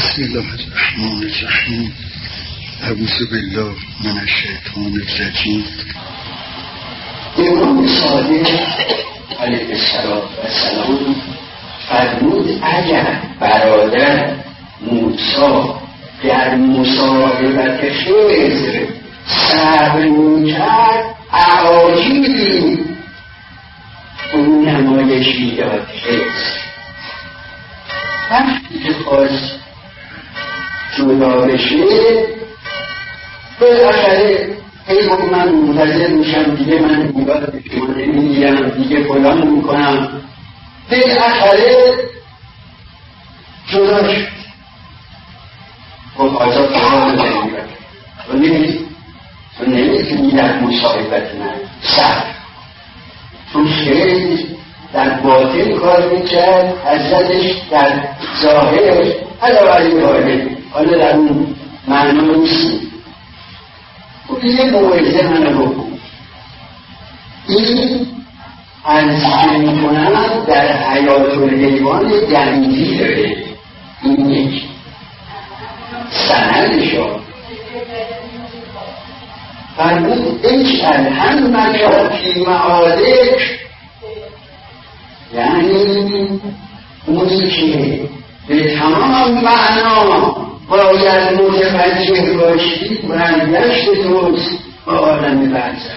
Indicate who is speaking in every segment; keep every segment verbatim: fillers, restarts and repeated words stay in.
Speaker 1: بسم الله الرحمن الرحیم. اعوذ بالله من الشیطان الرجیم.
Speaker 2: امام صادق علیه السلام فرمود اگر برادر موسی در مصاحبت خضر صبر میکرد اعاجیبی اون نمایش میداد خضر. وقتی که خواست جدا بشه بالاخره ای با من منتظر میشم دیگه من دیگه شما نمیگیرم دیگه فلان میکنم بالاخره جدا شد. خب آزاد فلان نمیگیرم تو نمیگی تو نمیگی در مصاحبت من سر تو خیلی در باطن کار میکرد حضرتش در ظاهر علاوه حاله حالا در اون معنا نیست. خب یه موعظه منو بکن این عرضه میکنم در حیات الحیوان دمیدی داره. این یک سندشا فرمود اجعل همک فی معادک، یعنی اونی که به تمام معنا باید متوجه باشی برگشت توست با عالم برزخ.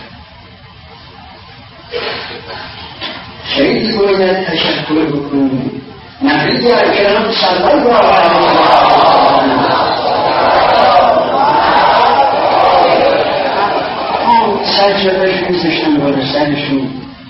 Speaker 2: خیلی باید تشکر بکنی. نبی اکرم صلی الله علیه و آله سجادهشون میذاشتن بالا سرشون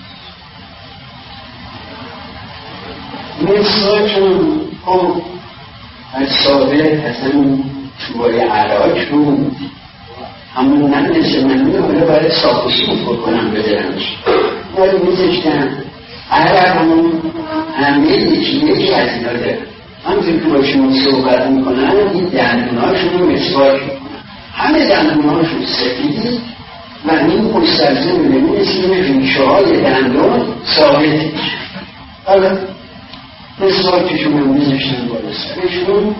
Speaker 2: مثلاتون خب از سابق اصلا چوبای عراج بود همون نمیشه من میگم باید صاف و صوف بکنم بذارمش ولی میذاشتن عرب همون همه یکی یکی از اینا دارن. همونطور که باشون صحبت میکنن این دندونهاشون رو مسواک میکنن، همه دندونهاشون سفید و این مستلزم نمیرسیم ریشه های دندون ثابت میشه. حالا مسواکشون رو میذاشتن بالا سرشون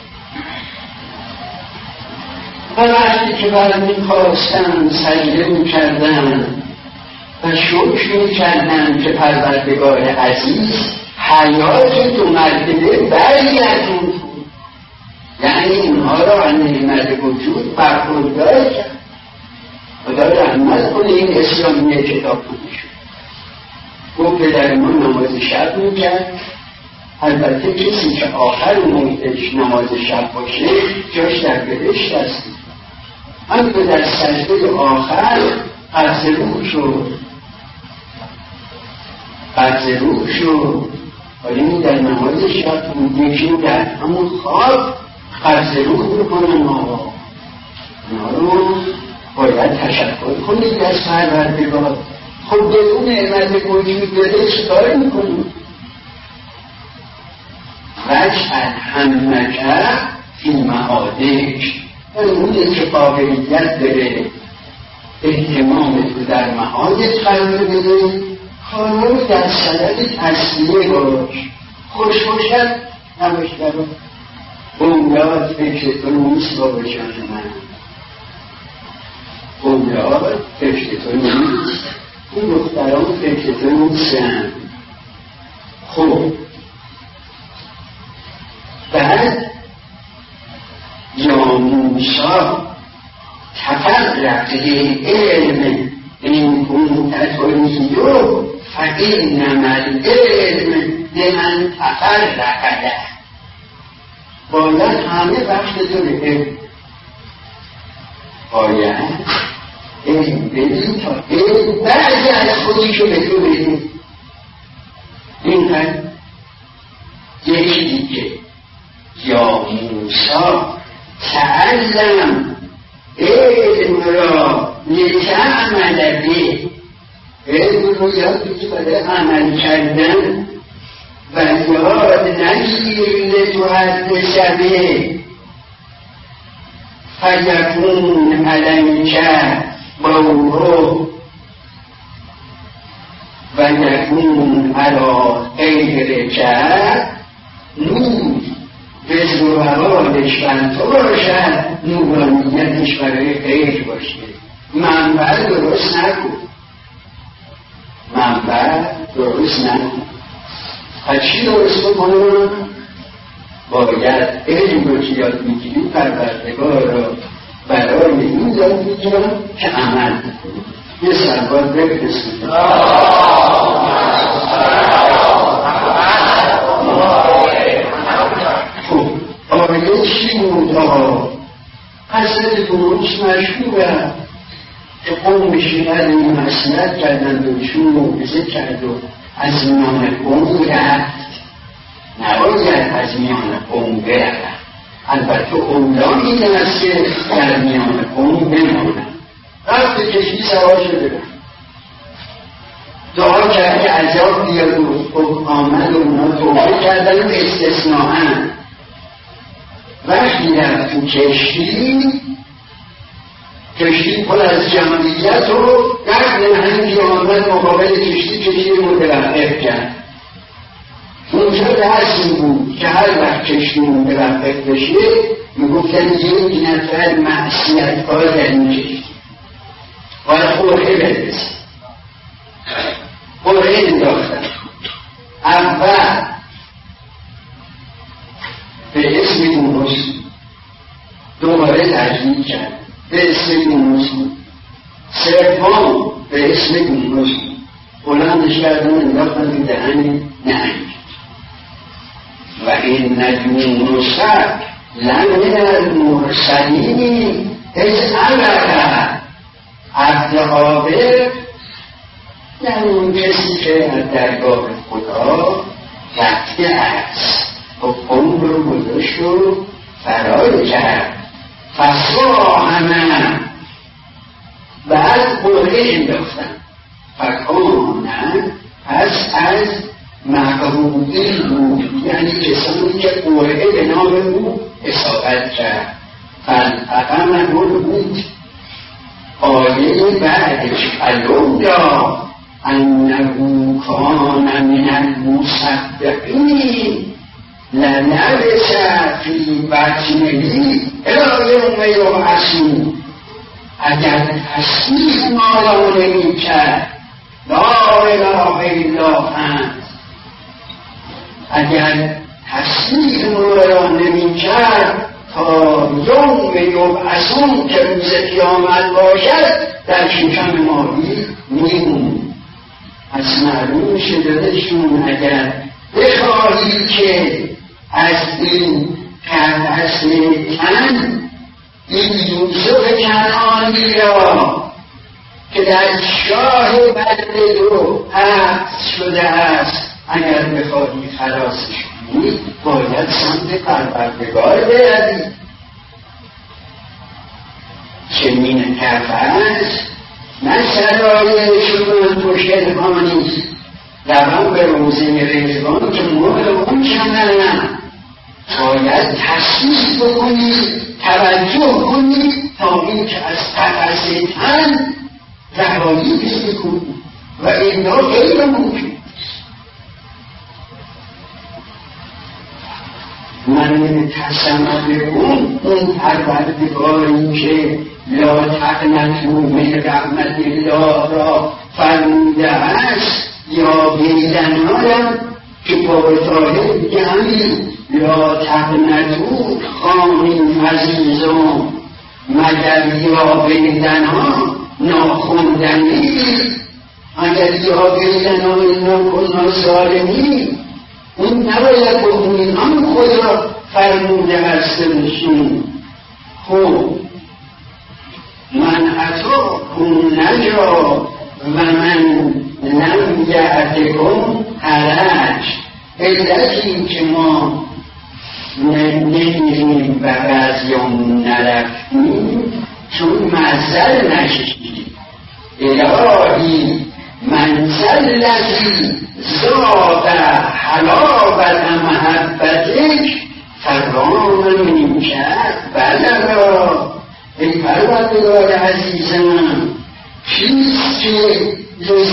Speaker 2: و وقتی که برای میخواستن سجده میکردن و شکر میکردن که پروردگار عزیز حیات دو مرتبه برگردون، یعنی اینها را از نعمت وجود برخوردار کرد. خدا رحمت کنه این اسلامی کتاب کنشون گفت پدر ما نماز شب میکرد. البته کسی که آخر موعدش نماز شب باشه جاش در بهشت است. هم که در سجده آخر قبض روح شد قبض روح شد ولی در نماز شب یکی در همون خواب قبض روح بکنن. آقا اینا رو باید تشکر کنید از پروردگار. خب بدون نعمت وجود داره چیکار میکنید؟ وجعل همک فی معادک، اونی که قابلیت داره اهتمام تو در معادک قرار بده کارو در صدد تصلیه باش. خوش باشد نباشد بومیاد فکر تو نیست با باشد من بومیاد فکر تو نیست این دختران فکر تو نیستن. خب بعد یا موسا تفرق علم این کنت تریدو فإنما العلم لمن تفرق له. باید همه وقت تو به باید علم بدی تا علم بعضی از خودشو به تو بدی. این هم یکی دیگه یا موسا تعلم علم را لتعمل به، علم رو یاد بگی برای عمل کردن و یاد نگیر لتحدث به فیکون علیک بوره و یکون علی غیرک نور رزق و روالش بر تو باشد، نورانیتش برای غیر باشه. منبع درست نکن، منبع درست نکن. پس چی درست بکنم؟ باید علم رو که یاد میگیریم پروردگار را برای این یاد میگیرم که عمل بکنم. یه سربار بفرستید. خب آیه چی بود آقا؟ قصد دروش مشهوره که قوم بشیرد این مسئلت کردن و چون موعظه کرد و از میان قوم رفت. نباید از میان قوم برفت، البته اولا این است که در میان قوم بماند. رفت کشتی سوار شده رفت، دعا کرد که عذاب بیاد و آمد و اونا توبه کردن و استثناءً وقتی رفت تو کشتی، کشتی پر از جمعیت و رفت نهنگی آمد مقابل کشتی، کشتی متوقف کرد. اونجا درس این بود که هر وقت کشتی متوقف بشه میگفتن یک نفر معصیت کار در این کشتی باید قرعه بندازن. قرعه انداختن. اول به اسم یونس دوباره تجدید کرد به اسم یونس، سوم به اسم یونس بلندش کردن انداختن به دهن نهنگ. و این یونس لمن المرسلین از علقه عبد عابد، یعنی اون کسی که از درگاه خدا رفته است و قوم رو گذاشت و فرار کرد. فصاحمه بعد قرعه انداختن. فکانه پس از مقروبین بود، یعنی کسانی که قرعه به نام او اصابت کرد. فالتقمه بود. آیه بعدش علولا انه کان من المصدقین لنبس فی بطنه الی یوم یبعثون. اگر تصدیق ما را نمی کرد لا اله الا انت، اگر تصدیق ما را نمی کرد تا یوم یبعثون که روز قیامت باشد در شکم ماهی میمون. از معلوم شدهشون اگر بخواهی که از این قرص تن این یوسف کنعانی را که در شاه بدر دو حبس شده است اگر بخواهی خلاصش کنی باید سمت پروردگار بروی. چنین کف است نه سرایشون پشت‌ها نیست، روان به روزه رضوان که مهر اون کنن. باید تصدیق بکنی، توجه کنی تا این که از قرص تن رهایی پیدا کنی و اینا غیر ممکن. من تصمم اون اون پروردگاری که لا تقنطوا من رحمت الله را فرموده است یا بیدنهایم که با طاهر دیگه همین لا تقنطوا خانیم عزیزم مگر یا بیدنها ناخوندنی، اگر یا بیدنها ناخوندن ظالمی اون نباید بخونین، هم خود را فرموده هستنشون. خب من عطا کن نجا و من لم یعتکم حرج. علتی که ما نمیریم و بعضیامون نرفتیم چون منزل نشدیم. الهی منزل لذی زاد حلاوت محبتک فرام من کرد بلغا. ای پروردگار عزیزم کیست که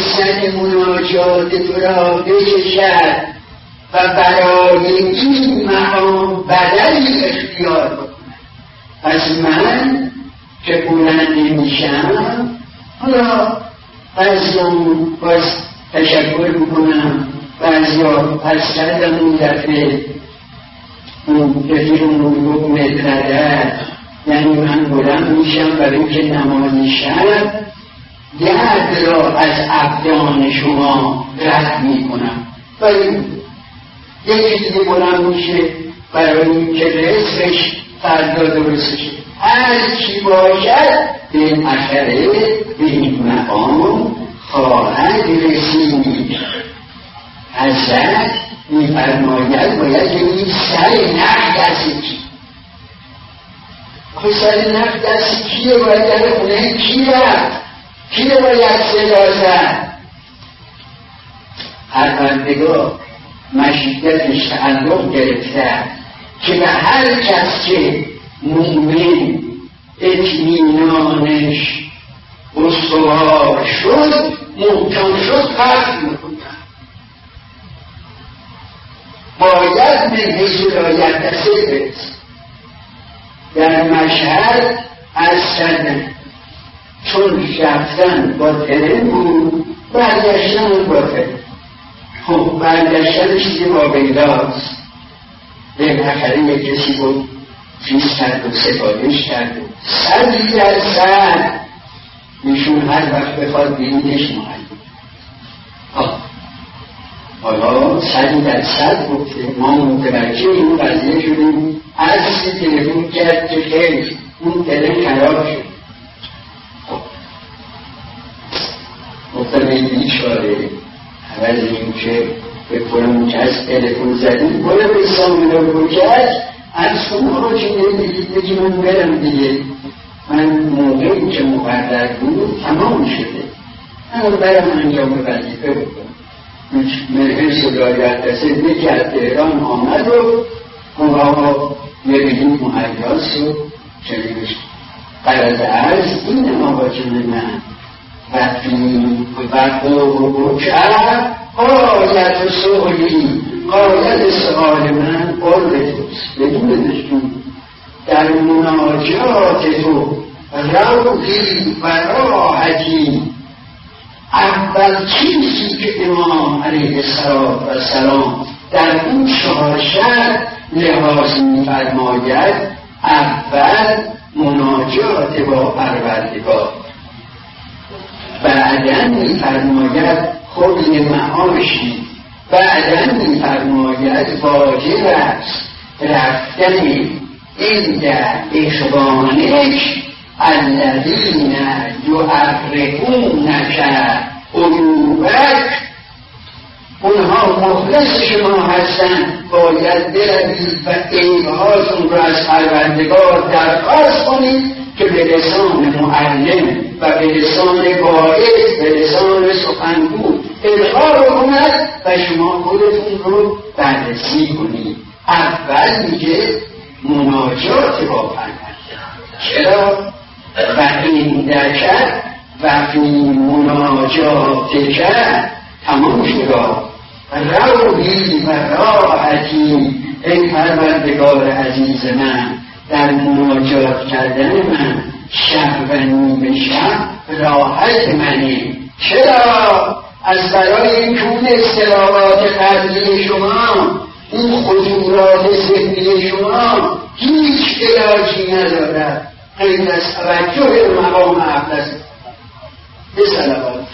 Speaker 2: لذت مناجات تو را بچشد و برای این مقام بدلی اختیار بکنم. پس من که بلند نمیشم، حالا بعضیان باز تشکر بکنم، بعضیا پس کردم اون دفعه اون رفیقمون گفت مدرده، یعنی من بلند میشم برای اینکه نماز شب درد را از ابدان شما رد میکنم. برای یکی دیگه بلند میشه برای اینکه رزقش فردا درست شه. هر چی باشد به این اخره به این مقام خواهد رسید. حضرت میفرماید باید یعنی سر نخ دست کی؟ آخه سر نخ دست کیه؟ باید در خونه کی رفت؟ کی رو باید صدا زد؟ پروردگار مشیتش تعلق گرفته که به هر کس که مومن اطمینانش استوار شد محکم شد قطع میکنه. باید به حضورایت دسته برسید. در مشهد از کردن چون رفتن با ترین بود برگشتن با ترین. خب برگشتن چیزی با بیداست. به نخره یک کسی بود چیز کرد و سفارش کرد و صدی در صد ایشون هر وقت بخواد بینیدش معلوم. حالا صدی در صد گفته ما متوجه این قضیه شدیم. عرضی تلفون کرد که خیلی اون تلفون خراب شد. گفتم این بیچاره عوض این که به کنم که از تلفون زدیم بالا به سامنه رو کرد از شما رو که نمیدید بگی من برم دیگه. من موقعی که مقرر بود تمام شده، من برم انجام وظیفه بکنم. مرهن صدایت دسته یکی از تهران آمد و اون آقا میبینیم محیاس و چنینش قرض عرض این آقا جون من وقتی وقت و بکر قایت و سؤالی قایت سؤال من قرد توست. بدونش تو در مناجات تو روحی و راحتی اول چیزی که امام علیه السلام در اون چهار شب لحاظ می‌فرماید اول مناجات با پروردگار، بعداً می‌فرماید خود معاشی، بعداً می‌فرماید واجب است رفتن این در اخوانش الذین یعرفونک عیوبک، اونها مخلص شما هستن، باید بروید و عیبهاتون را از پروردگار درخواست کنید که به لسان معلم و به لسان واعظ به لسان سخنگو اظهار کند و شما خودتون رو بررسی کنید. اول میگه مناجات با پروردگار. چرا؟ و این درکت و فی مناجات کرد تمام شد. روحی و راحتی ای پروردگار عزیز من، در مناجات کردن من شب و نیمه شب راحت منه. چرا؟ از برای این کون استراحات قلبی شما، این خطورات ذهنی شما هیچ علاجی ندارد غیر از توجه به مقام اقدس. به صلوات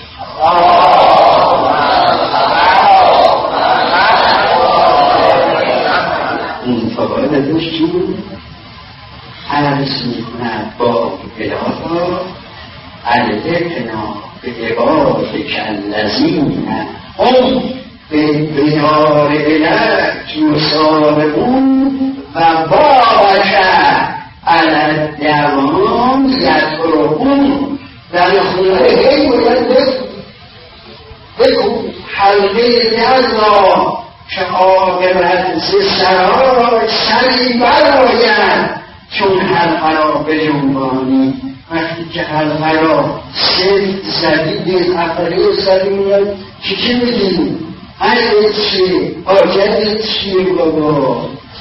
Speaker 2: این فقاید ازش چی بود؟ عرض میکند با الها الذکنا به عباد کالذین هم به بیار الک یسارعون و بارک علی الدوام یطرقون. در خونه هی باید بگو حلقه نزا که عاقبت ز سرای سری براید، چون حلقه را بجنبانی. وقتی که حلقه را سفت زدید افره زدی میاد چی چی میدیم؟ حلقه چیه؟ حاجت چیه بابا؟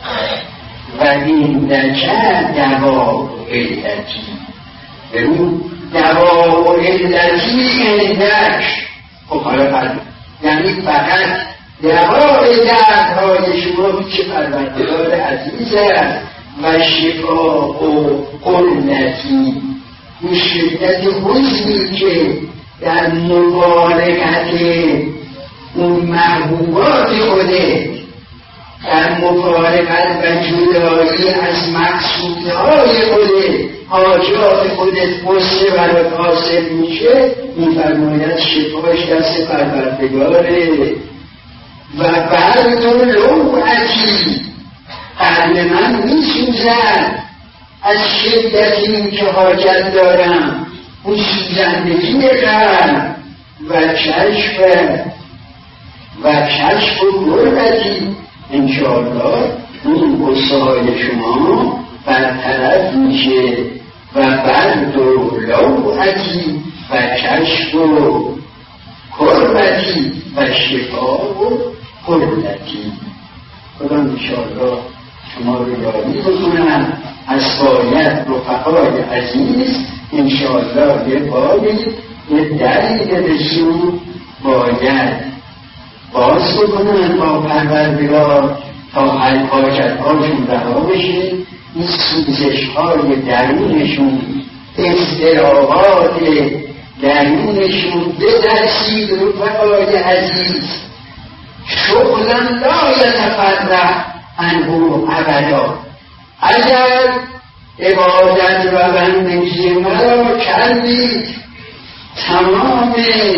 Speaker 2: و این دکه دوا و علتی. ببین دوا و علتی اندک. خب حالا فرد یعنی فقط دوای دردهای شما که پروردگار عزیز است و شفا و قلتی. این شدت حزنی که در مبارکت اون محبوبات خودت، در مفارقت و جدایی از مقصودهای خودت، حاجات خودت قصه برات حاصل میشه، میفرماید شفاش دست پروردگاره. و بعد و لوعتی قلب من میسوزد از شدت این که حاجت دارم، اون سوزندگی قلب و چشم و چشم و گربتی. انشاءالله اون قصه های شما برطرف میشه و بعد و لوعتی و چشم و کربتی و شفا و قلتی. خدا انشاءالله شما رو یاری بکنم از باید رفقای عزیز. انشاءالله یه باری یه دری دلشون باید باز بکنن با پروردگار تا حاجت هاشون رها بشه. این سوزش های درونشون، اضطرابات درونشون بدرسید رفقای عزیز. شغلا لا یتفرق عنه ابدا. اگر عبادت و بندگی مرا کردید، تمام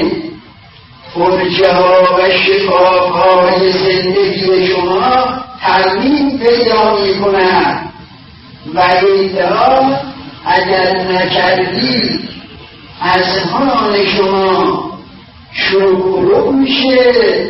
Speaker 2: فرجه ها و شفاهای زندگی شما ترمیم پیدا می کند. و الا اگر نکردید، اذهان شما شروع میشه.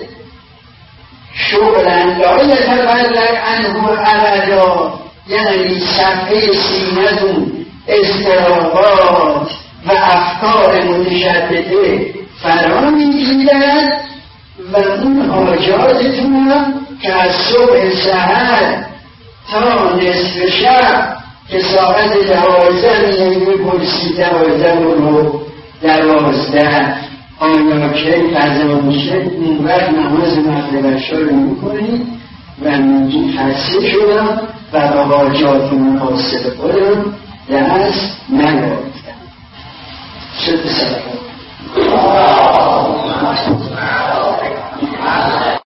Speaker 2: شغلا لا یتفرق عنه ابدا، یعنی صفحه سینه‌تون اضطرابات و افکار متشدده فرا میگیرد و اون حاجاتتون که از صبح سحر تا نصف شب که ساعت دوازده میپرسید دوازده رو دوازده آیا که قضا میشه، اون وقت نماز مغرب عشا رو میکنید و میگی خسته شدم و با حاجات مناسب خودم دست نیافتم. شد سلام